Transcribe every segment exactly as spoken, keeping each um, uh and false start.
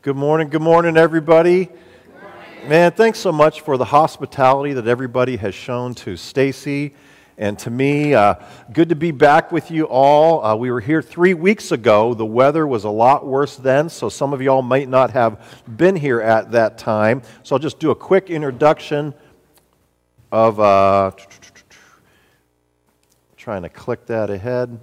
Good morning, good morning, everybody. Good morning. Man, thanks so much for the hospitality that everybody has shown to Stacy and to me. Uh, good to be back with you all. Uh, we were here three weeks ago. The weather was a lot worse then, so some of y'all might not have been here at that time. So I'll just do a quick introduction of, uh, trying to click that ahead.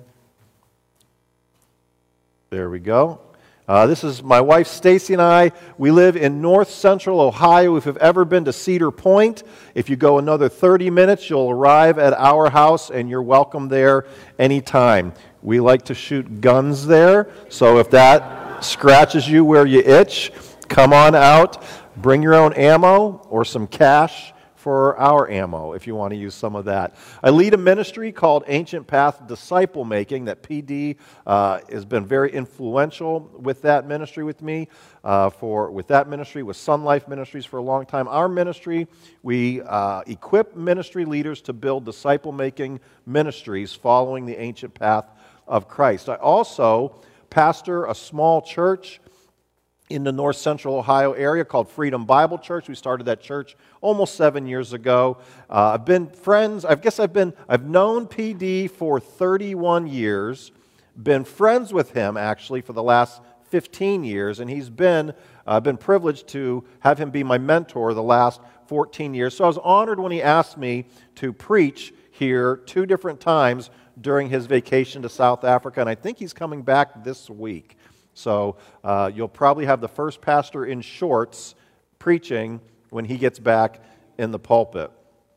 There we go. Uh, this is my wife, Stacy, and I. We live in north central Ohio. If you've ever been to Cedar Point, if you go another thirty minutes, you'll arrive at our house, and you're welcome there anytime. We like to shoot guns there, so if that scratches you where you itch, come on out. Bring your own ammo or some cash for our ammo, if you want to use some of that. I lead a ministry called Ancient Path Disciple Making that P D uh, has been very influential with that ministry with me, uh, for with that ministry, with Sun Life Ministries for a long time. Our ministry, we uh, equip ministry leaders to build disciple-making ministries following the ancient path of Christ. I also pastor a small church in the north central Ohio area called Freedom Bible Church. We started that church almost seven years ago. Uh, I've been friends, I guess I've been, I've known P D for thirty-one years, been friends with him actually for the last fifteen years, and he's been, I've uh, been privileged to have him be my mentor the last fourteen years. So I was honored when he asked me to preach here two different times during his vacation to South Africa, and I think he's coming back this week. So uh, you'll probably have the first pastor in shorts preaching when he gets back in the pulpit.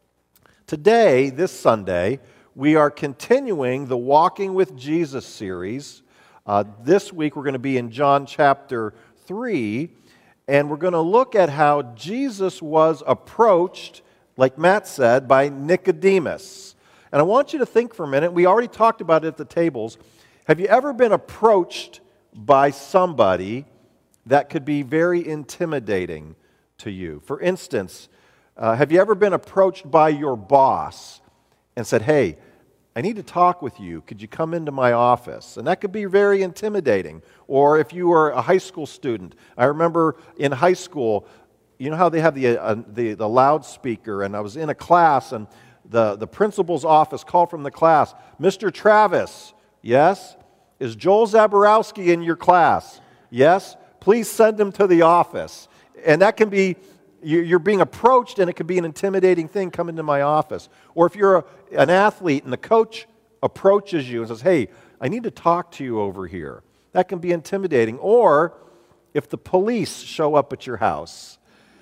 Today, this Sunday, we are continuing the Walking with Jesus series. Uh, this week we're going to be in John chapter three, and we're going to look at how Jesus was approached, like Matt said, by Nicodemus. And I want you to think for a minute. We already talked about it at the tables. Have you ever been approached by somebody that could be very intimidating to you? For instance, uh, have you ever been approached by your boss and said, "Hey, I need to talk with you. Could you come into my office?" And that could be very intimidating. Or if you were a high school student, I remember in high school, you know how they have the uh, the, the loudspeaker, and I was in a class, and the, the principal's office called from the class, "Mister Travis," yes? "Is Joel Zaborowski in your class?" "Yes." "Please send him to the office." And that can be, you're being approached, and it can be an intimidating thing, "Come into my office." Or if you're a, an athlete and the coach approaches you and says, "Hey, I need to talk to you over here." That can be intimidating. Or if the police show up at your house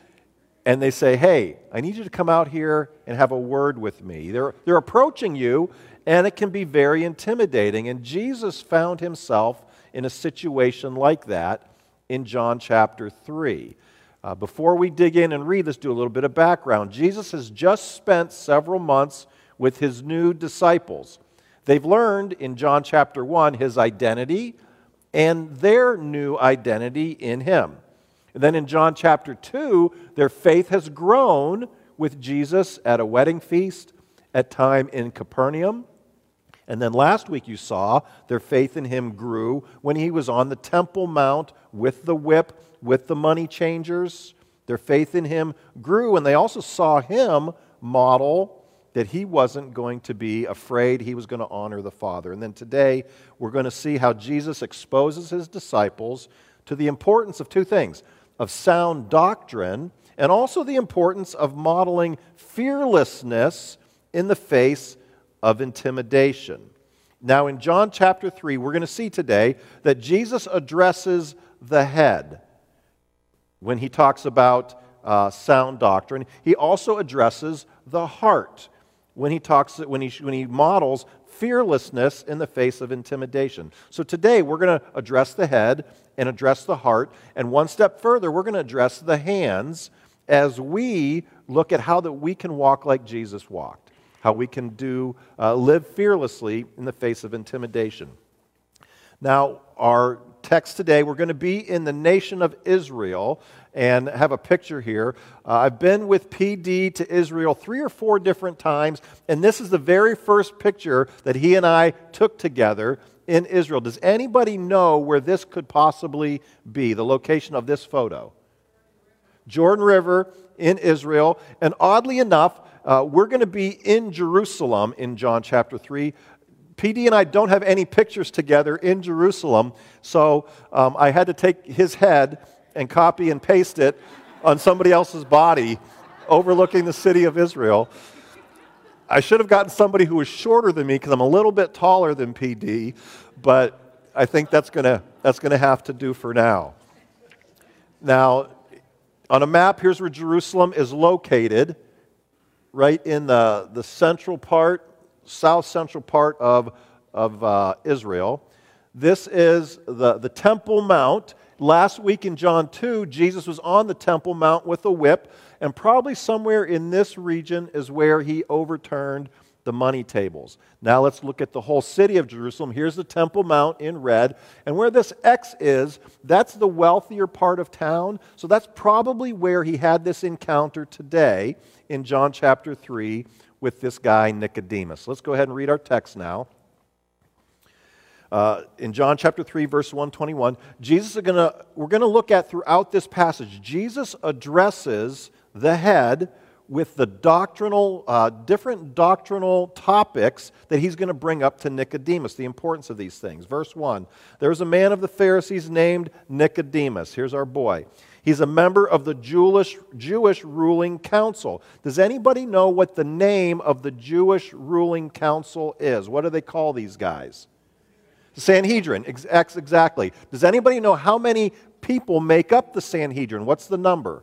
and they say, "Hey, I need you to come out here and have a word with me." They're, they're approaching you, and it can be very intimidating. And Jesus found himself in a situation like that in John chapter three. Uh, before we dig in and read, let's do a little bit of background. Jesus has just spent several months with his new disciples. They've learned in John chapter one his identity and their new identity in him. And then in John chapter two, their faith has grown with Jesus at a wedding feast, at time in Capernaum. And then last week you saw their faith in him grew when he was on the Temple Mount with the whip, with the money changers. Their faith in him grew, and they also saw him model that he wasn't going to be afraid, he was going to honor the Father. And then today we're going to see how Jesus exposes his disciples to the importance of two things, of sound doctrine, and also the importance of modeling fearlessness in the face of intimidation. Now in John chapter three, we're going to see today that Jesus addresses the head when he talks about uh, sound doctrine. He also addresses the heart when he talks when he when he models fearlessness in the face of intimidation. So today we're going to address the head and address the heart, and one step further, we're going to address the hands as we look at how that we can walk like Jesus walked, how we can do uh, live fearlessly in the face of intimidation. Now, our text today, we're going to be in the nation of Israel and have a picture here. Uh, I've been with P D to Israel three or four different times, and this is the very first picture that he and I took together in Israel. Does anybody know where this could possibly be, the location of this photo? Jordan River in Israel. And oddly enough, uh, we're going to be in Jerusalem in John chapter three. P D and I don't have any pictures together in Jerusalem, so um, I had to take his head and copy and paste it on somebody else's body overlooking the city of Israel. I should have gotten somebody who was shorter than me because I'm a little bit taller than P D, but I think that's going to that's going to have to do for now. Now, on a map, here's where Jerusalem is located, right in the, the central part, south central part of, of uh, Israel. This is the, the Temple Mount. Last week in John two, Jesus was on the Temple Mount with a whip, and probably somewhere in this region is where he overturned the money tables. Now let's look at the whole city of Jerusalem. Here's the Temple Mount in red, and where this X is, that's the wealthier part of town, so that's probably where he had this encounter today in John chapter three with this guy Nicodemus. Let's go ahead and read our text now. Uh, in John chapter three, verse one twenty-one, Jesus is gonna, we're going to look at throughout this passage, Jesus addresses the head with the doctrinal, uh, different doctrinal topics that he's going to bring up to Nicodemus, the importance of these things. Verse one, there was a man of the Pharisees named Nicodemus. Here's our boy. He's a member of the Jewish, Jewish ruling council. Does anybody know what the name of the Jewish ruling council is? What do they call these guys? The Sanhedrin, ex- exactly. Does anybody know how many people make up the Sanhedrin? What's the number?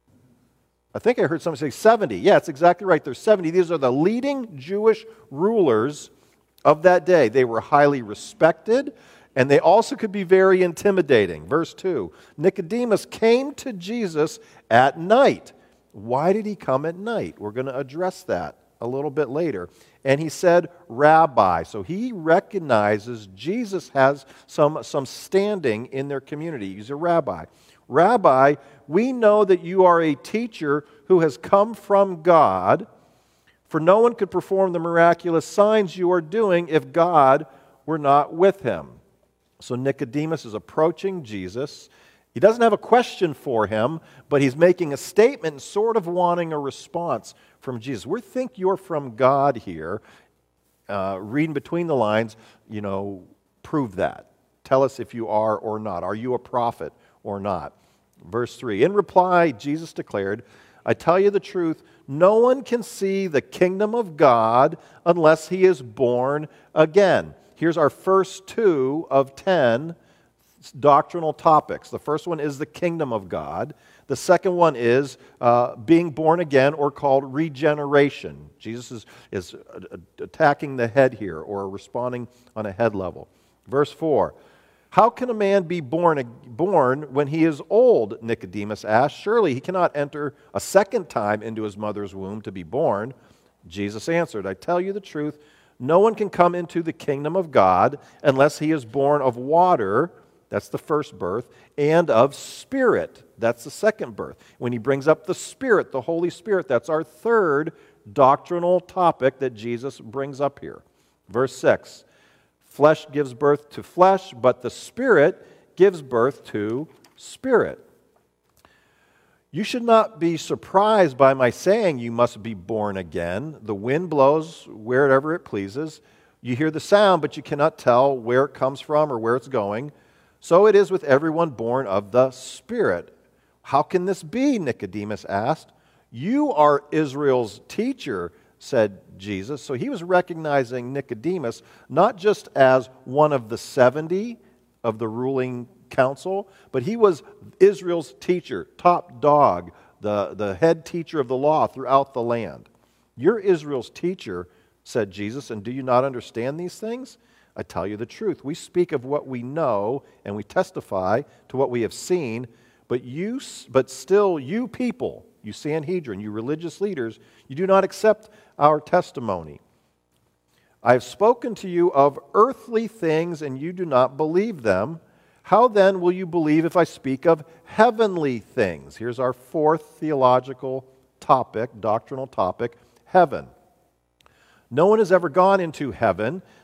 I think I heard somebody say seventy. Yeah, it's exactly right. There's seventy. These are the leading Jewish rulers of that day. They were highly respected, and they also could be very intimidating. Verse two, Nicodemus came to Jesus at night. Why did he come at night? We're going to address that a little bit later. And he said, Rabbi. So he recognizes Jesus has some, some standing in their community. He's a rabbi. Rabbi, we know that you are a teacher who has come from God, for no one could perform the miraculous signs you are doing if God were not with him. So Nicodemus is approaching Jesus. He doesn't have a question for him, but he's making a statement, sort of wanting a response from Jesus. We think you're from God here. Uh, reading between the lines, you know, prove that. Tell us if you are or not. Are you a prophet or not? Verse three, in reply, Jesus declared, I tell you the truth, no one can see the kingdom of God unless he is born again. Here's our first two of ten doctrinal topics. The first one is the kingdom of God. The second one is uh, being born again, or called regeneration. Jesus is, is attacking the head here, or responding on a head level. Verse four, how can a man be born, born when he is old? Nicodemus asked. Surely he cannot enter a second time into his mother's womb to be born. Jesus answered, I tell you the truth, no one can come into the kingdom of God unless he is born of water, that's the first birth, and of Spirit, that's the second birth. When he brings up the Spirit, the Holy Spirit, that's our third doctrinal topic that Jesus brings up here. Verse six, flesh gives birth to flesh, but the Spirit gives birth to spirit. You should not be surprised by my saying you must be born again. The wind blows wherever it pleases. You hear the sound, but you cannot tell where it comes from or where it's going. So it is with everyone born of the Spirit. How can this be? Nicodemus asked. You are Israel's teacher, said Jesus. So he was recognizing Nicodemus not just as one of the seventy of the ruling council, but he was Israel's teacher, top dog, the, the head teacher of the law throughout the land. You're Israel's teacher, said Jesus, and do you not understand these things? I tell you the truth. We speak of what we know, and we testify to what we have seen, but you, but still you people, you Sanhedrin, you religious leaders, you do not accept our testimony. I have spoken to you of earthly things, and you do not believe them. How then will you believe if I speak of heavenly things? Here's our fourth theological topic, doctrinal topic, heaven. No one has ever gone into heaven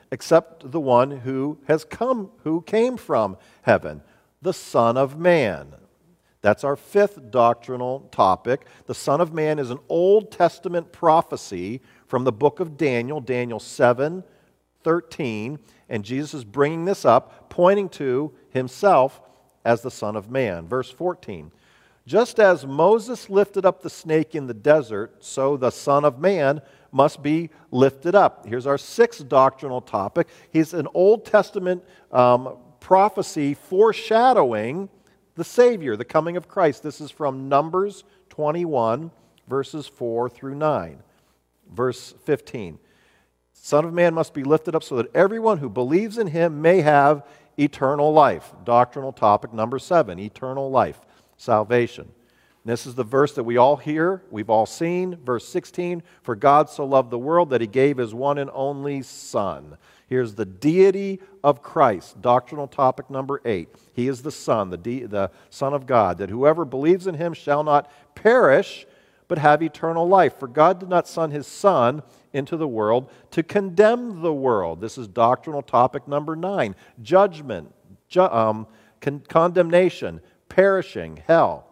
except the one who has come, who came from heaven, the Son of Man. That's our fifth doctrinal topic. The Son of Man is an Old Testament prophecy from the book of Daniel, Daniel seven thirteen, and Jesus is bringing this up, pointing to himself as the Son of Man. Verse fourteen, just as Moses lifted up the snake in the desert, so the Son of Man must be lifted up. Here's our sixth doctrinal topic. He's an Old Testament um, prophecy foreshadowing the Savior, the coming of Christ. This is from Numbers twenty-one, verses four through nine. Verse fifteen, Son of Man must be lifted up so that everyone who believes in him may have eternal life. Doctrinal topic number seven, eternal life, salvation. And this is the verse that we all hear, we've all seen. Verse sixteen, for God so loved the world that he gave his one and only Son. Here's the deity of Christ, doctrinal topic number eight. He is the Son, the, de- the Son of God, that whoever believes in him shall not perish, but have eternal life. For God did not send his Son into the world to condemn the world. This is doctrinal topic number nine. Judgment, ju- um, con- condemnation, perishing, hell.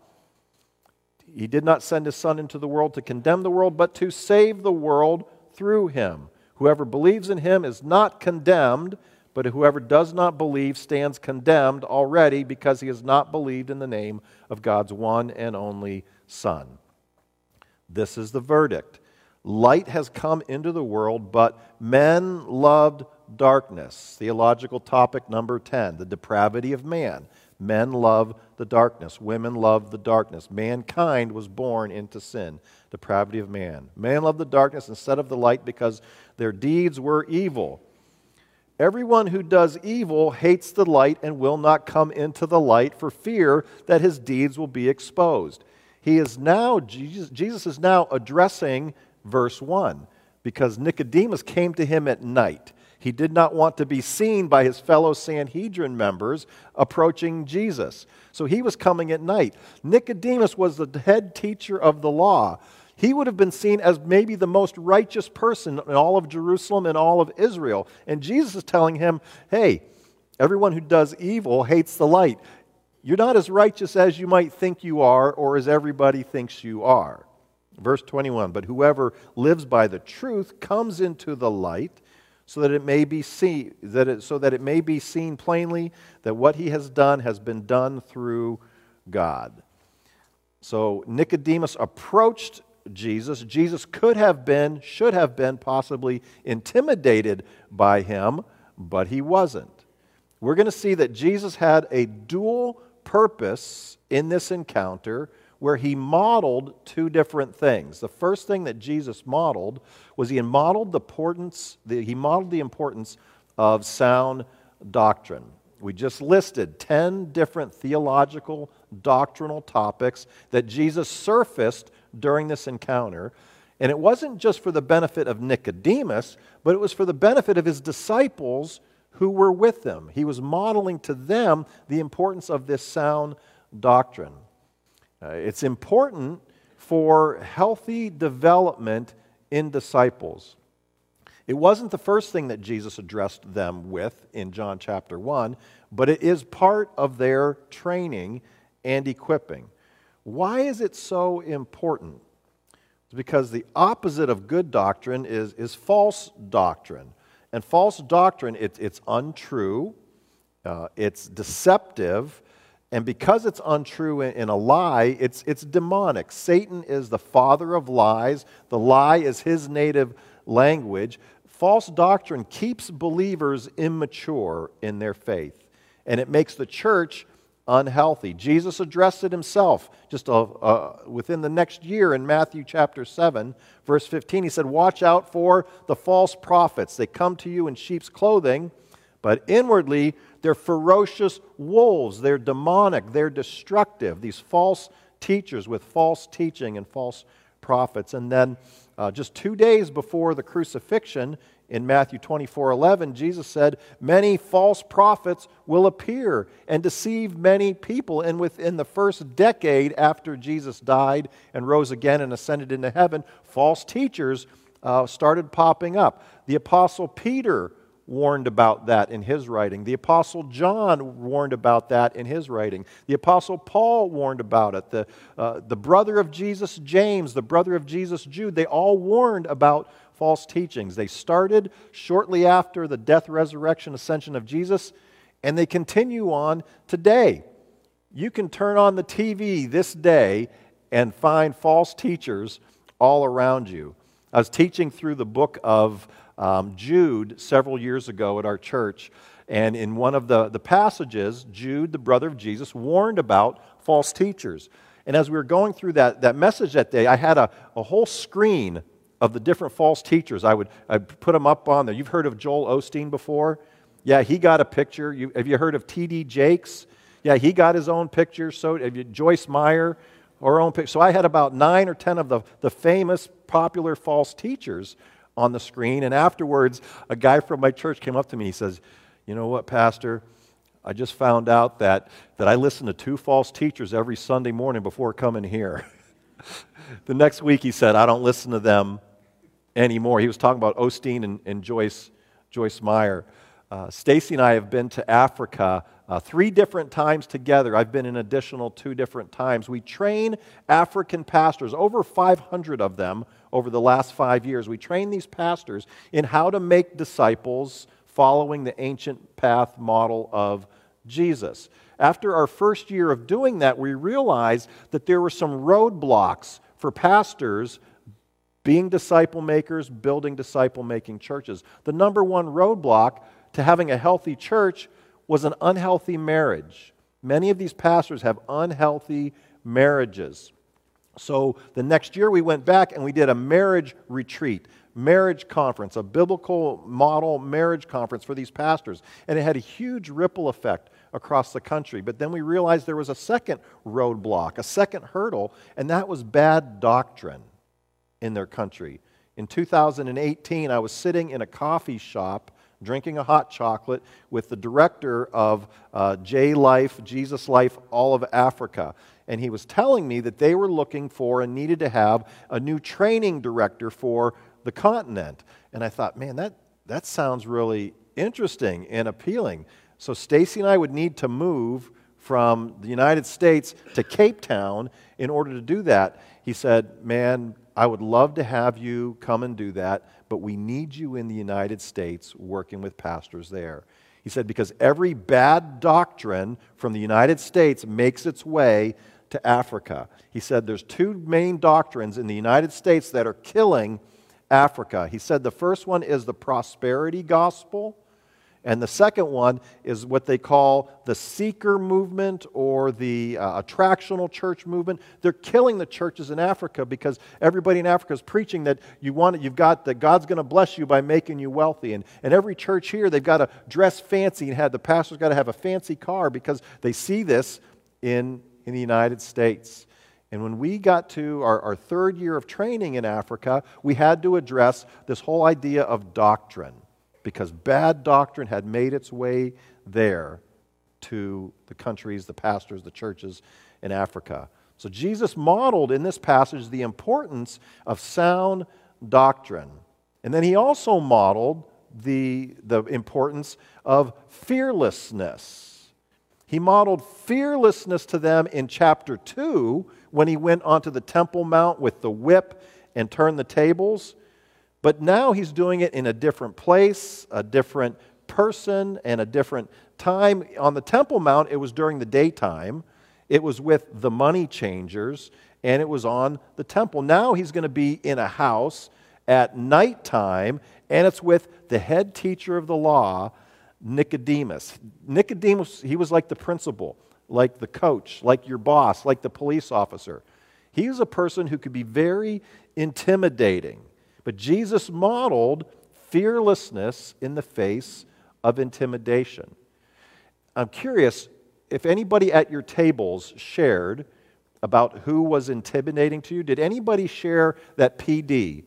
He did not send his Son into the world to condemn the world, but to save the world through him. Whoever believes in him is not condemned, but whoever does not believe stands condemned already because he has not believed in the name of God's one and only Son. This is the verdict. Light has come into the world, but men loved darkness. Theological topic number ten, the depravity of man. Men love the darkness. Women love the darkness. Mankind was born into sin. Depravity of man. Man loved the darkness instead of the light because their deeds were evil. Everyone who does evil hates the light and will not come into the light for fear that his deeds will be exposed. He is now, Jesus, Jesus is now addressing verse one, because Nicodemus came to him at night. He did not want to be seen by his fellow Sanhedrin members approaching Jesus. So he was coming at night. Nicodemus was the head teacher of the law. He would have been seen as maybe the most righteous person in all of Jerusalem and all of Israel. And Jesus is telling him, hey, everyone who does evil hates the light. You're not as righteous as you might think you are or as everybody thinks you are. Verse twenty-one, but whoever lives by the truth comes into the light so that it may be seen, that it, so that it may be seen plainly that what he has done has been done through God. So Nicodemus approached Jesus. Jesus could have been, should have been possibly intimidated by him, but he wasn't. We're going to see that Jesus had a dual purpose in this encounter where he modeled two different things. The first thing that Jesus modeled was he modeled the importance, the, he modeled the importance of sound doctrine. We just listed ten different theological, doctrinal topics that Jesus surfaced during this encounter. And it wasn't just for the benefit of Nicodemus, but it was for the benefit of his disciples who were with him. He was modeling to them the importance of this sound doctrine. Uh, it's important for healthy development in disciples. It wasn't the first thing that Jesus addressed them with in John chapter one, but it is part of their training and equipping. Why is it so important? It's because the opposite of good doctrine is, is false doctrine. And false doctrine, it, it's untrue, uh, it's deceptive, and because it's untrue and a lie, it's, it's demonic. Satan is the father of lies. The lie is his native language. False doctrine keeps believers immature in their faith, and it makes the church unhealthy. Jesus addressed it himself just uh, uh, within the next year in Matthew chapter seven, verse fifteen. He said, watch out for the false prophets. They come to you in sheep's clothing, but inwardly they're ferocious wolves. They're demonic. They're destructive. These false teachers with false teaching and false prophets. And then uh, just two days before the crucifixion, in Matthew twenty-four eleven, Jesus said, many false prophets will appear and deceive many people. And within the first decade after Jesus died and rose again and ascended into heaven, false teachers uh, started popping up. The Apostle Peter warned about that in his writing. The Apostle John warned about that in his writing. The Apostle Paul warned about it. The, uh, the brother of Jesus, James, the brother of Jesus, Jude, they all warned about false teachings. They started shortly after the death, resurrection, ascension of Jesus, and they continue on today. You can turn on the T V this day and find false teachers all around you. I was teaching through the book of um, Jude several years ago at our church, and in one of the, the passages, Jude, the brother of Jesus, warned about false teachers. And as we were going through that, that message that day, I had a, a whole screen of the different false teachers. I would I'd put them up on there. You've heard of Joel Osteen before? Yeah, he got a picture. You, have you heard of T D Jakes? Yeah, he got his own picture. So have you, Joyce Meyer, her own picture. So I had about nine or ten of the, the famous, popular false teachers on the screen. And afterwards, a guy from my church came up to me. He says, "You know what, Pastor? I just found out that, that I listen to two false teachers every Sunday morning before coming here." The next week, he said, "I don't listen to them anymore." He was talking about Osteen and, and Joyce, Joyce Meyer. Uh, Stacy and I have been to Africa uh, three different times together. I've been an additional two different times. We train African pastors, over five hundred of them over the last five years. We train these pastors in how to make disciples following the ancient path model of Jesus. After our first year of doing that, we realized that there were some roadblocks for pastors being disciple makers, building disciple-making churches. The number one roadblock to having a healthy church was an unhealthy marriage. Many of these pastors have unhealthy marriages. So the next year we went back and we did a marriage retreat, marriage conference, a biblical model marriage conference for these pastors. And it had a huge ripple effect across the country. But then we realized there was a second roadblock, a second hurdle, and that was bad doctrine in their country. In two thousand eighteen, I was sitting in a coffee shop drinking a hot chocolate with the director of uh, J Life, Jesus Life, all of Africa. And he was telling me that they were looking for and needed to have a new training director for the continent. And I thought, man, that, that sounds really interesting and appealing. So Stacy and I would need to move from the United States to Cape Town in order to do that. He said, "Man, I would love to have you come and do that, but we need you in the United States working with pastors there." He said, because every bad doctrine from the United States makes its way to Africa. He said there's two main doctrines in the United States that are killing Africa. He said the first one is the prosperity gospel, and the second one is what they call the seeker movement or the uh, attractional church movement. They're killing the churches in Africa because everybody in Africa is preaching that you want, you've got that God's going to bless you by making you wealthy. And, and every church here, they've got to dress fancy and have the pastor's got to have a fancy car because they see this in, in the United States. And when we got to our, our third year of training in Africa, we had to address this whole idea of doctrine, because bad doctrine had made its way there to the countries, the pastors, the churches in Africa. So Jesus modeled in this passage the importance of sound doctrine. And then he also modeled the, the importance of fearlessness. He modeled fearlessness to them in chapter two when he went onto the Temple Mount with the whip and turned the tables. But now he's doing it in a different place, a different person, and a different time. On the Temple Mount, it was during the daytime. It was with the money changers, and it was on the temple. Now he's going to be in a house at nighttime, and it's with the head teacher of the law, Nicodemus. Nicodemus, he was like the principal, like the coach, like your boss, like the police officer. He was a person who could be very intimidating. But Jesus modeled fearlessness in the face of intimidation. I'm curious if anybody at your tables shared about who was intimidating to you. Did anybody share that P D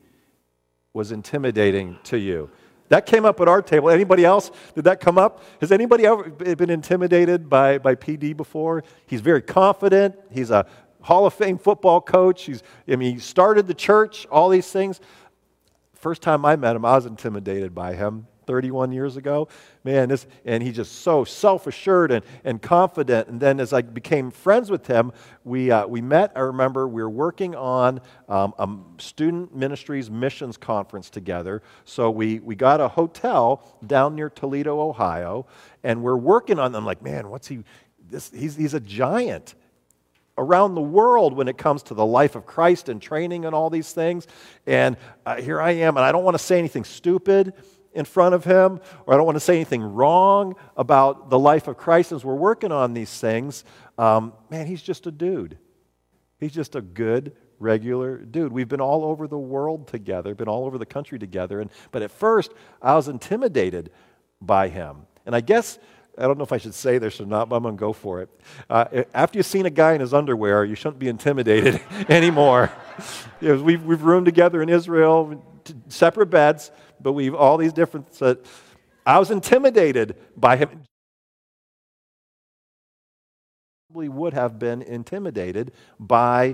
was intimidating to you? That came up at our table. Anybody else? Did that come up? Has anybody ever been intimidated by, by P D before? He's very confident. He's a Hall of Fame football coach. He's, I mean, he started the church, all these things. First time I met him, I was intimidated by him. thirty-one years ago. Man, this, and he's just so self-assured and, and confident. And then as I became friends with him, we, uh, we met, I remember, we were working on um, a student ministries missions conference together. So we, we got a hotel down near Toledo, Ohio, and we're working on them like, man, what's he, this, he's, he's a giant around the world when it comes to the life of Christ and training and all these things. And uh, here I am, and I don't want to say anything stupid in front of him, or I don't want to say anything wrong about the life of Christ as we're working on these things. Um, man, he's just a dude. He's just a good, regular dude. We've been all over the world together, been all over the country together, and but at first I was intimidated by him. And I guess I don't know if I should say this or not, but I'm going to go for it. Uh, after you've seen a guy in his underwear, you shouldn't be intimidated anymore. You know, we've, we've roomed together in Israel, t- separate beds, but we've all these different... Uh, I was intimidated by him. Probably would have been intimidated by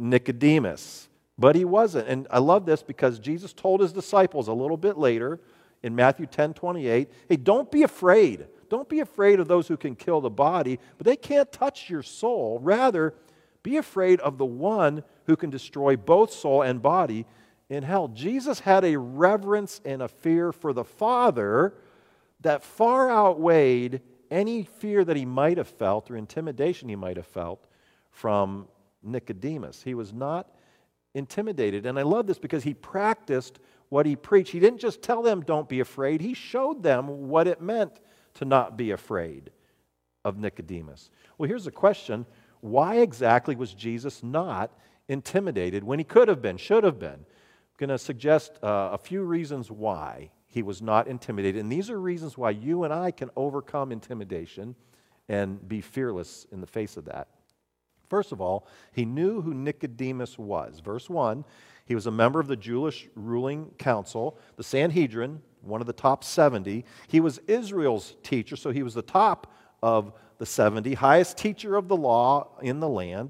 Nicodemus, but he wasn't. And I love this because Jesus told his disciples a little bit later in Matthew ten twenty-eight, hey, don't be afraid. Don't be afraid of those who can kill the body, but they can't touch your soul. Rather, be afraid of the one who can destroy both soul and body in hell. Jesus had a reverence and a fear for the Father that far outweighed any fear that he might have felt or intimidation he might have felt from Nicodemus. He was not intimidated. And I love this because he practiced what he preached. He didn't just tell them, don't be afraid. He showed them what it meant to not be afraid of Nicodemus. Well, here's the question. Why exactly was Jesus not intimidated when he could have been, should have been? I'm going to suggest uh, a few reasons why he was not intimidated. And these are reasons why you and I can overcome intimidation and be fearless in the face of that. First of all, he knew who Nicodemus was. Verse one, he was a member of the Jewish ruling council, the Sanhedrin, one of the top seventy. He was Israel's teacher, so he was the top of the seventy, highest teacher of the law in the land.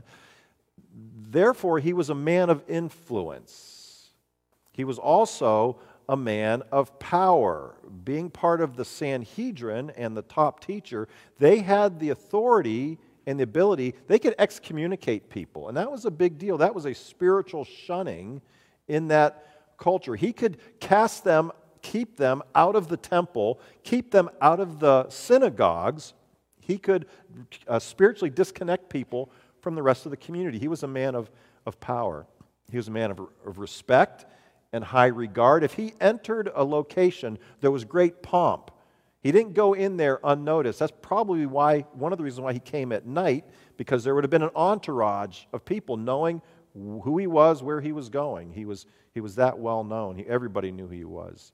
Therefore, he was a man of influence. He was also a man of power. Being part of the Sanhedrin and the top teacher, they had the authority and the ability, they could excommunicate people. And that was a big deal. That was a spiritual shunning in that culture. He could cast them, keep them out of the temple, keep them out of the synagogues. He could uh, spiritually disconnect people from the rest of the community. He was a man of, of power. He was a man of, of respect and high regard. If he entered a location, there was great pomp. He didn't go in there unnoticed. That's probably why, one of the reasons why he came at night, because there would have been an entourage of people knowing who he was, where he was going. He was, he was that well known. He, everybody knew who he was.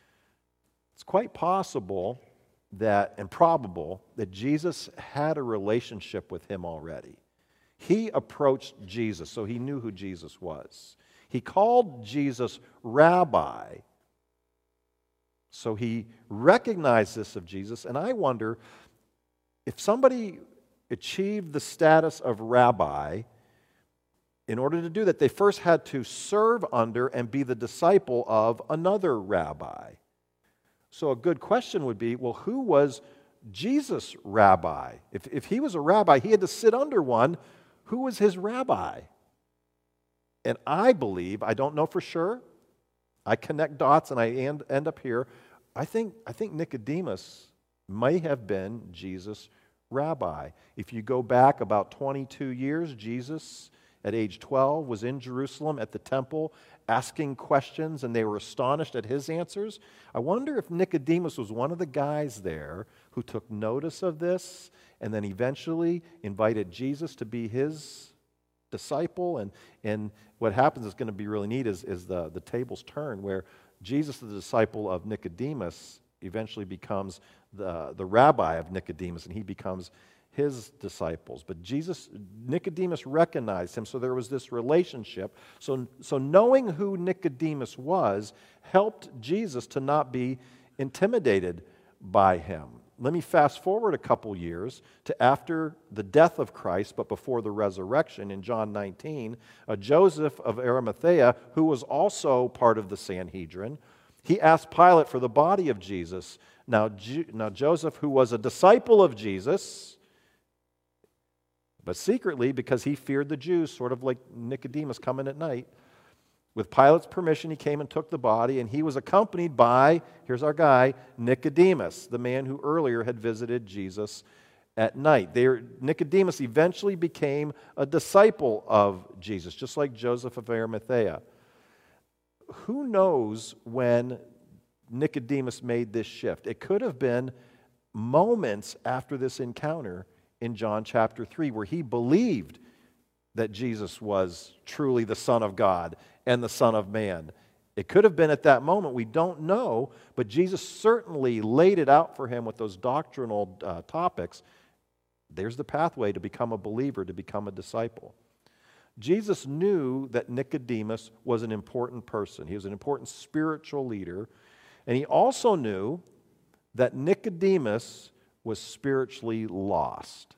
It's quite possible that, and probable, that Jesus had a relationship with him already. He approached Jesus, so he knew who Jesus was. He called Jesus Rabbi. So he recognized this of Jesus, and I wonder if somebody achieved the status of rabbi, in order to do that, they first had to serve under and be the disciple of another rabbi. So a good question would be, well, who was Jesus' rabbi? If, if he was a rabbi, he had to sit under one. Who was his rabbi? And I believe, I don't know for sure, I connect dots and I end, end up here. I think, I think Nicodemus may have been Jesus' rabbi. If you go back about twenty-two years, Jesus, at age twelve, was in Jerusalem at the temple asking questions, and they were astonished at his answers. I wonder if Nicodemus was one of the guys there who took notice of this and then eventually invited Jesus to be his disciple. And, and what happens is going to be really neat is, is the, the tables turn, where Jesus, the disciple of Nicodemus, eventually becomes the, the rabbi of Nicodemus, and he becomes his disciples. But Jesus, Nicodemus recognized him, so there was this relationship. So, so knowing who Nicodemus was helped Jesus to not be intimidated by him. Let me fast forward a couple years to after the death of Christ, but before the resurrection in John nineteen. Uh, Joseph of Arimathea, who was also part of the Sanhedrin, He asked Pilate for the body of Jesus. Now, Ju- now Joseph, who was a disciple of Jesus, but secretly because he feared the Jews, sort of like Nicodemus coming at night, with Pilate's permission, he came and took the body, and he was accompanied by, here's our guy, Nicodemus, the man who earlier had visited Jesus at night. There, Nicodemus eventually became a disciple of Jesus, just like Joseph of Arimathea. Who knows when Nicodemus made this shift? It could have been moments after this encounter in John chapter three, where he believed that Jesus was truly the Son of God and the Son of Man. It could have been at that moment. We don't know, but Jesus certainly laid it out for him with those doctrinal uh, topics. There's the pathway to become a believer, to become a disciple. Jesus knew that Nicodemus was an important person. He was an important spiritual leader. And he also knew that Nicodemus was spiritually lost.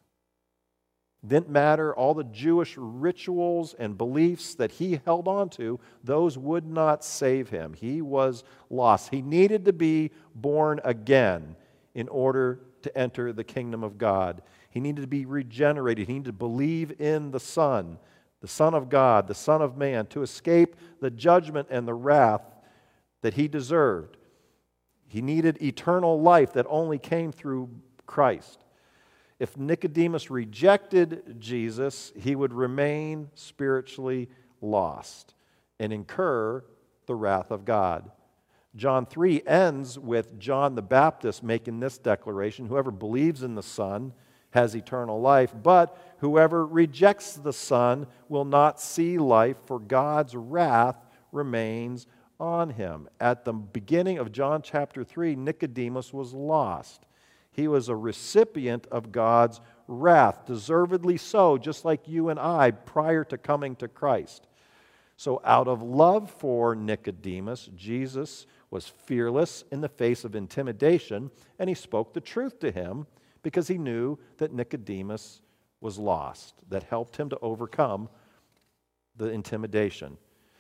Didn't matter, all the Jewish rituals and beliefs that he held on to, those would not save him. He was lost. He needed to be born again in order to enter the kingdom of God. He needed to be regenerated. He needed to believe in the Son, the Son of God, the Son of Man, to escape the judgment and the wrath that he deserved. He needed eternal life that only came through Christ. If Nicodemus rejected Jesus, he would remain spiritually lost and incur the wrath of God. John three ends with John the Baptist making this declaration: whoever believes in the Son has eternal life, but whoever rejects the Son will not see life, for God's wrath remains on him. At the beginning of John chapter three, Nicodemus was lost. He was a recipient of God's wrath, deservedly so, just like you and I prior to coming to Christ. So out of love for Nicodemus, Jesus was fearless in the face of intimidation, and he spoke the truth to him because he knew that Nicodemus was lost. That helped him to overcome the intimidation.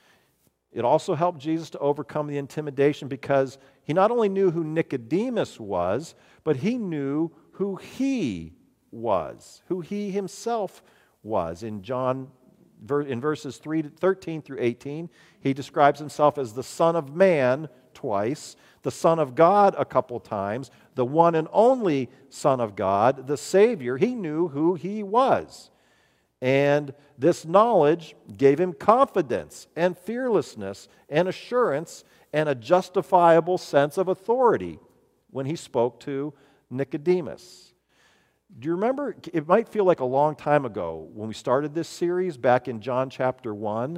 It also helped Jesus to overcome the intimidation because he not only knew who Nicodemus was, but he knew who he was, who he himself was. In John, in verses thirteen through eighteen, he describes himself as the Son of Man twice, the Son of God a couple times, the one and only Son of God, the Savior. He knew who he was. And this knowledge gave him confidence and fearlessness and assurance and a justifiable sense of authority when he spoke to Nicodemus. Do you remember? It might feel like a long time ago when we started this series back in John chapter one.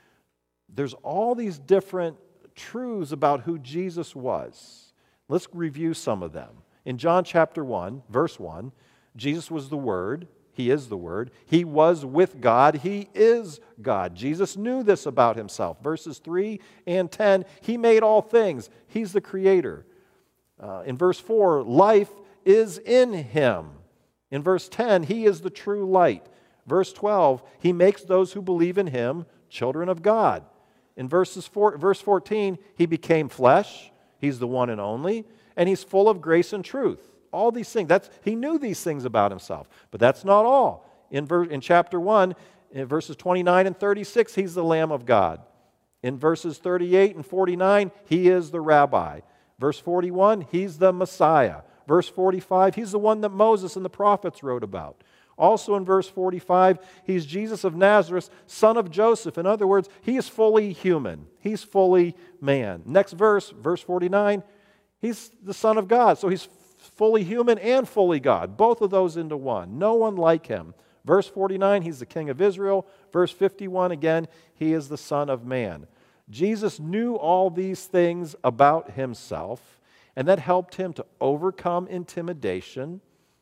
There's all these different truths about who Jesus was. Let's review some of them. In John chapter one, verse one, Jesus was the Word. He is the Word. He was with God. He is God. Jesus knew this about himself. Verses three and ten, he made all things. He's the Creator. Uh, in verse four, life is in him. In verse ten, he is the true light. Verse twelve, he makes those who believe in him children of God. In verses four, verse fourteen, he became flesh. He's the one and only. And he's full of grace and truth. All these things. That's, he knew these things about himself. But that's not all. In, ver, in chapter one, in verses twenty-nine and thirty-six, he's the Lamb of God. In verses thirty-eight and forty-nine, he is the Rabbi. Verse forty-one, he's the Messiah. Verse forty-five, he's the one that Moses and the prophets wrote about. Also in verse forty-five, he's Jesus of Nazareth, son of Joseph. In other words, he is fully human. He's fully man. Next verse, verse forty-nine, he's the Son of God. So he's fully human and fully God. Both of those into one. No one like him. Verse forty-nine, he's the King of Israel. Verse fifty-one, again, he is the Son of Man. Jesus knew all these things about himself, and that helped him to overcome intimidation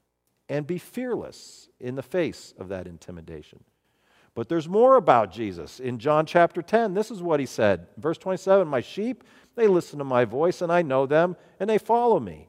and be fearless in the face of that intimidation. But there's more about Jesus. In John chapter ten, this is what he said. Verse twenty-seven, my sheep, they listen to my voice, and I know them, and they follow me.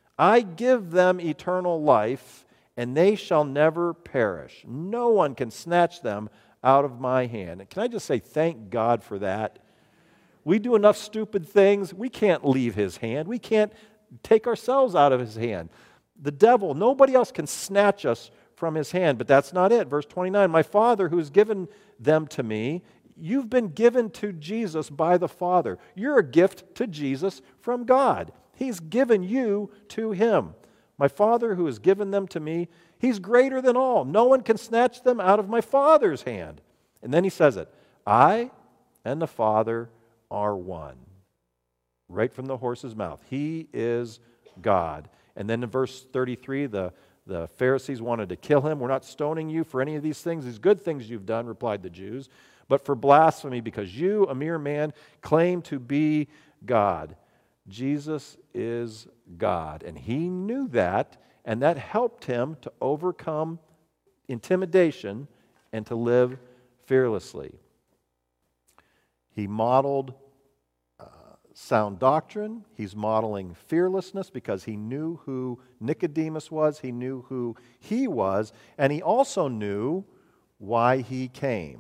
I give them eternal life, and they shall never perish. No one can snatch them out of my hand. And can I just say thank God for that? We do enough stupid things. We can't leave his hand. We can't take ourselves out of his hand. The devil, nobody else can snatch us from his hand, but that's not it. Verse twenty-nine, my Father who has given them to me, you've been given to Jesus by the Father. You're a gift to Jesus from God. He's given you to him. My Father who has given them to me, he's greater than all. No one can snatch them out of my Father's hand. And then he says it, I and the Father are one. Right from the horse's mouth. He is God. And then in verse thirty-three, the, the Pharisees wanted to kill him. We're not stoning you for any of these things, these good things you've done, replied the Jews, but for blasphemy, because you, a mere man, claim to be God. Jesus is God. And he knew that, and that helped him to overcome intimidation and to live fearlessly. He modeled uh, sound doctrine. He's modeling fearlessness because he knew who Nicodemus was. He knew who he was. And he also knew why he came.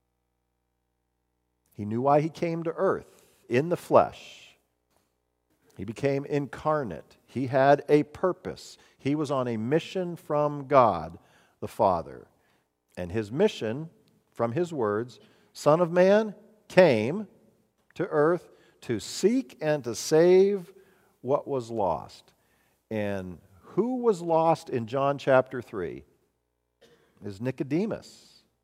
He knew why he came to earth in the flesh. He became incarnate. He had a purpose. He was on a mission from God, the Father. And his mission, from his words, Son of Man came to earth to seek and to save what was lost. And who was lost in John chapter three? Is Nicodemus.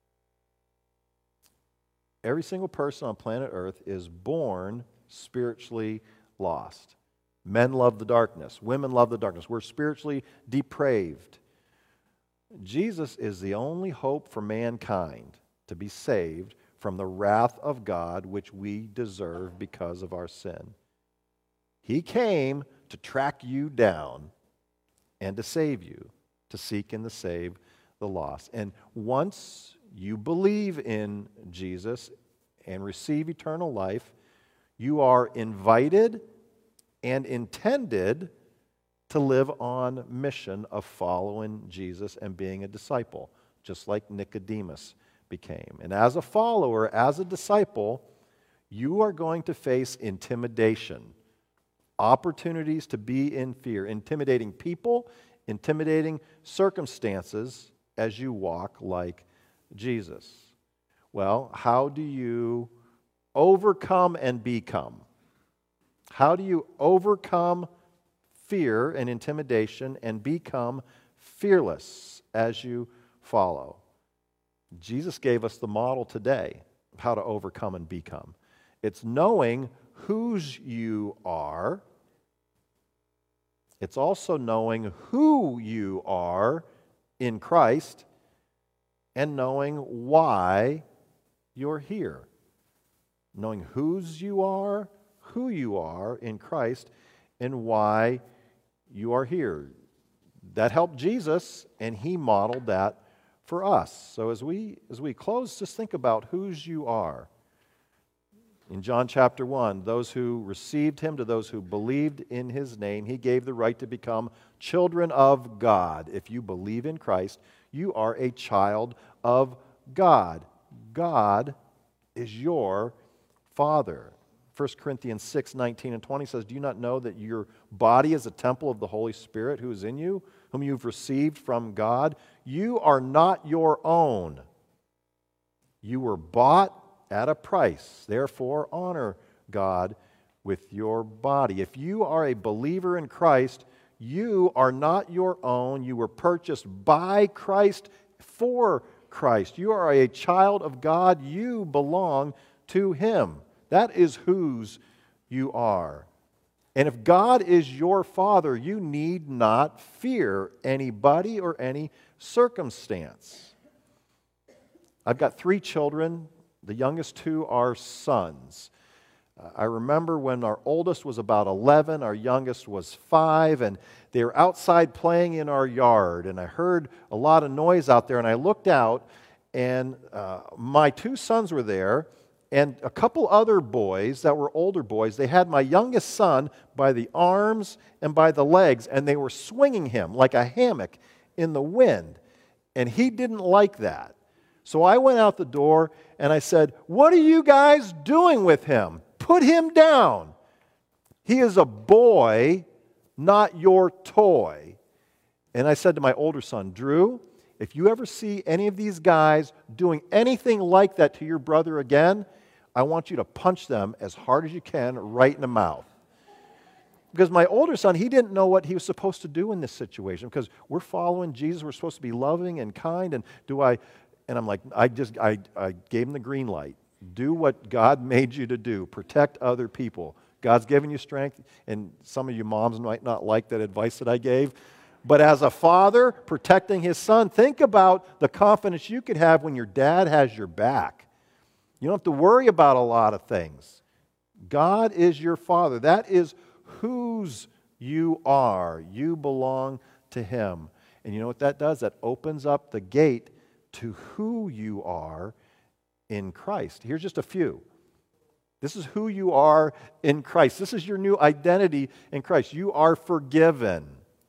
Every single person on planet Earth is born spiritually lost. Men love the darkness. Women love the darkness. We're spiritually depraved. Jesus is the only hope for mankind to be saved from the wrath of God, which we deserve because of our sin. He came to track you down and to save you, to seek and to save the lost. And once you believe in Jesus and receive eternal life, you are invited and intended to live on mission of following Jesus and being a disciple, just like Nicodemus became. And as a follower, as a disciple, you are going to face intimidation, opportunities to be in fear, intimidating people, intimidating circumstances as you walk like Jesus. Well, how do you overcome and become? How do you overcome fear and intimidation and become fearless as you follow? Jesus gave us the model today of how to overcome and become. It's knowing whose you are. It's also knowing who you are in Christ and knowing why you're here. Knowing whose you are, who you are in Christ, and why you are here. That helped Jesus, and he modeled that for us. So as we as we close, just think about whose you are. In John chapter one, those who received him, to those who believed in his name, he gave the right to become children of God. If you believe in Christ, you are a child of God. God is your Father. First Corinthians six, nineteen and twenty says, do you not know that your body is a temple of the Holy Spirit who is in you, whom you've received from God? You are not your own. You were bought at a price. Therefore, honor God with your body. If you are a believer in Christ, you are not your own. You were purchased by Christ for Christ. You are a child of God. You belong to him. That is whose you are. And if God is your Father, you need not fear anybody or any circumstance. I've got three children. The youngest two are sons. Uh, I remember when our oldest was about eleven, our youngest was five, and they were outside playing in our yard, and I heard a lot of noise out there, and I looked out, and uh, my two sons were there, and a couple other boys that were older boys. They had my youngest son by the arms and by the legs, and they were swinging him like a hammock in the wind, and he didn't like that. So I went out the door and I said, what are you guys doing with him? Put him down. He is a boy, not your toy. And I said to my older son, Drew, if you ever see any of these guys doing anything like that to your brother again, I want you to punch them as hard as you can right in the mouth. Because my older son, he didn't know what he was supposed to do in this situation. Because we're following Jesus, we're supposed to be loving and kind. And do I? And I'm like, I just, I, I gave him the green light. Do what God made you to do. Protect other people. God's given you strength. And some of you moms might not like that advice that I gave. But as a father protecting his son, think about the confidence you could have when your dad has your back. You don't have to worry about a lot of things. God is your father. That is whose you are. You belong to him. And you know what that does? That opens up the gate to who you are in Christ. Here's just a few. This is who you are in Christ. This is your new identity in Christ. You are forgiven.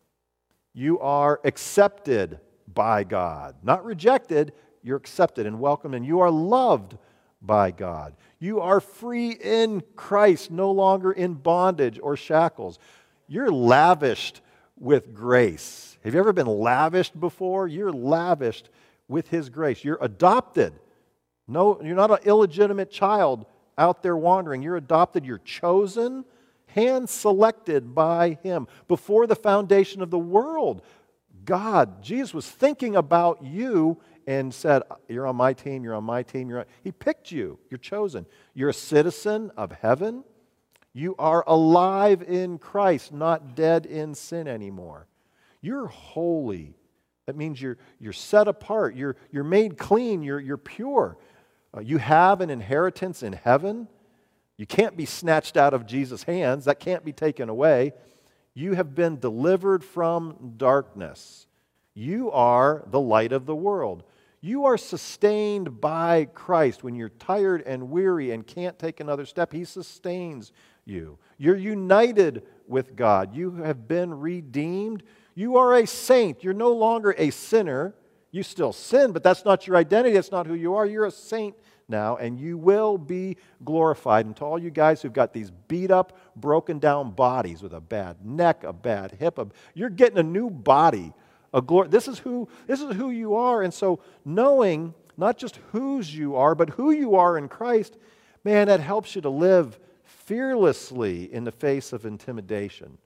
You are accepted by God. Not rejected, you're accepted and welcomed, and you are loved by God. You are free in Christ, no longer in bondage or shackles. You're lavished with grace. Have you ever been lavished before? You're lavished with his grace. You're adopted. No, you're not an illegitimate child out there wandering. You're adopted. You're chosen, hand-selected by him. Before the foundation of the world, God, Jesus was thinking about you and said, you're on my team, you're on my team. You're on. He picked you. You're chosen. You're a citizen of heaven. You are alive in Christ, not dead in sin anymore. You're holy. That means you're, you're set apart. You're, you're made clean. You're, you're pure. Uh, you have an inheritance in heaven. You can't be snatched out of Jesus' hands. That can't be taken away. You have been delivered from darkness. You are the light of the world. You are sustained by Christ. When you're tired and weary and can't take another step, he sustains you. You're united with God. You have been redeemed. You are a saint. You're no longer a sinner. You still sin, but that's not your identity. That's not who you are. You're a saint now, and you will be glorified. And to all you guys who've got these beat up, broken down bodies with a bad neck, a bad hip, a, you're getting a new body. A glory. This is who, this is who you are. And so knowing not just whose you are, but who you are in Christ, man, that helps you to live fearlessly in the face of intimidation.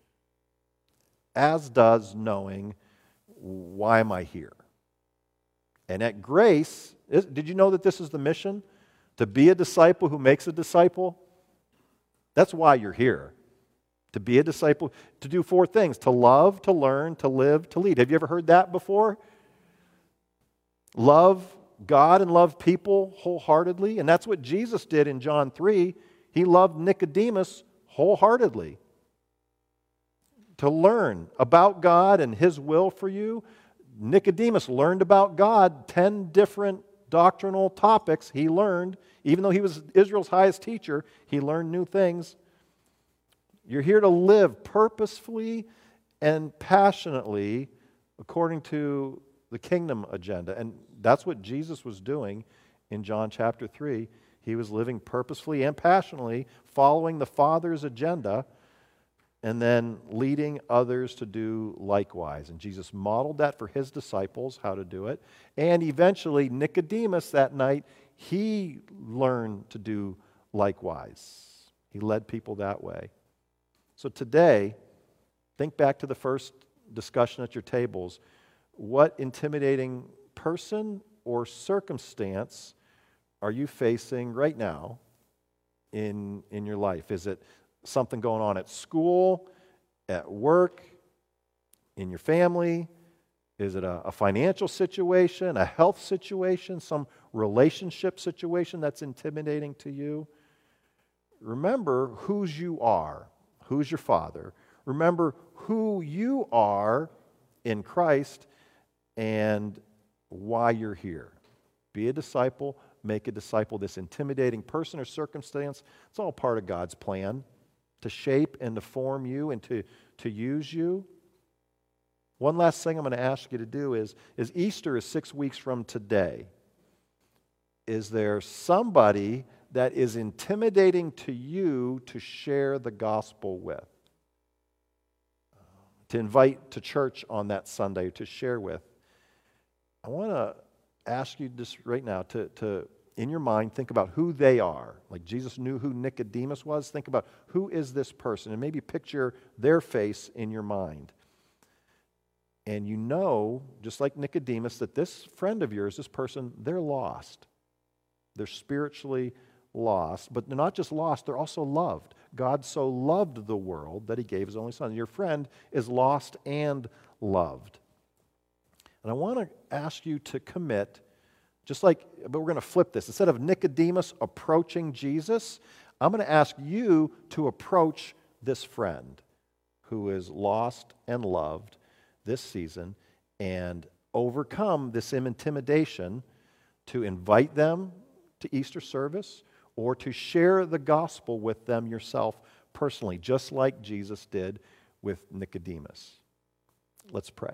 As does knowing, why am I here? And at Grace, is, did you know that this is the mission? To be a disciple who makes a disciple? That's why you're here. To be a disciple, to do four things: to love, to learn, to live, to lead. Have you ever heard that before? Love God and love people wholeheartedly. And that's what Jesus did in John three. He loved Nicodemus wholeheartedly. To learn about God and his will for you. Nicodemus learned about God, ten different doctrinal topics he learned. Even though he was Israel's highest teacher, he learned new things. You're here to live purposefully and passionately according to the kingdom agenda. And that's what Jesus was doing in John chapter three. He was living purposefully and passionately, following the Father's agenda, and then leading others to do likewise. And Jesus modeled that for his disciples, how to do it. And eventually, Nicodemus that night, he learned to do likewise. He led people that way. So today, think back to the first discussion at your tables. What intimidating person or circumstance are you facing right now in, in your life? Is it something going on at school, at work, in your family? Is it a, a financial situation, a health situation, some relationship situation that's intimidating to you? Remember whose you are. Who's your Father? Remember who you are in Christ and why you're here. Be a disciple, make a disciple. This intimidating person or circumstance, it's all part of God's plan to shape and to form you and to, to use you. One last thing I'm going to ask you to do is, is Easter is six weeks from today. Is there somebody that is intimidating to you to share the gospel with, to invite to church on that Sunday, to share with. I want to ask you just right now to, to, in your mind, think about who they are. Like Jesus knew who Nicodemus was. Think about who is this person, and maybe picture their face in your mind. And you know, just like Nicodemus, that this friend of yours, this person, they're lost. They're spiritually lost, but they're not just lost, they're also loved. God so loved the world that he gave his only son. Your friend is lost and loved. And I want to ask you to commit, just like, but we're going to flip this. Instead of Nicodemus approaching Jesus, I'm going to ask you to approach this friend who is lost and loved this season and overcome this intimidation to invite them to Easter service or to share the gospel with them yourself personally, just like Jesus did with Nicodemus. Let's pray.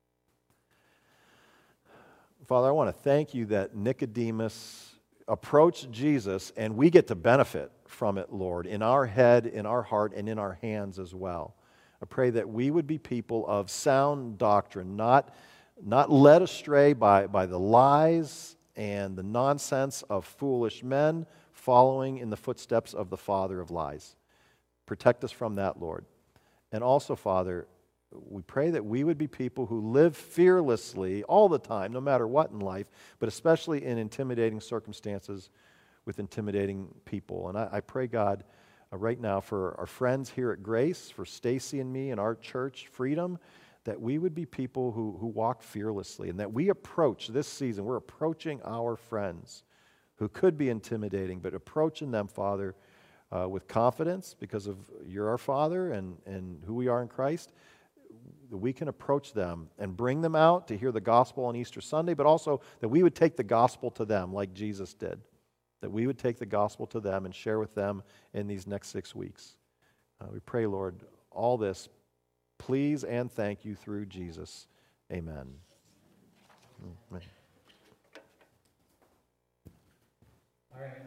Father, I want to thank you that Nicodemus approached Jesus and we get to benefit from it, Lord, in our head, in our heart, and in our hands as well. I pray that we would be people of sound doctrine, not, not led astray by, by the lies and the nonsense of foolish men following in the footsteps of the father of lies. Protect us from that, Lord. And also, Father, we pray that we would be people who live fearlessly all the time, no matter what in life, but especially in intimidating circumstances with intimidating people. And I, I pray, God, uh, right now for our friends here at Grace, for Stacy and me and our church, Freedom, that we would be people who, who walk fearlessly and that we approach this season, we're approaching our friends who could be intimidating, but approaching them, Father, uh, with confidence because of you're our Father and, and who we are in Christ, that we can approach them and bring them out to hear the gospel on Easter Sunday, but also that we would take the gospel to them like Jesus did, that we would take the gospel to them and share with them in these next six weeks. Uh, we pray, Lord, all this, please and thank you through Jesus. Amen. Amen.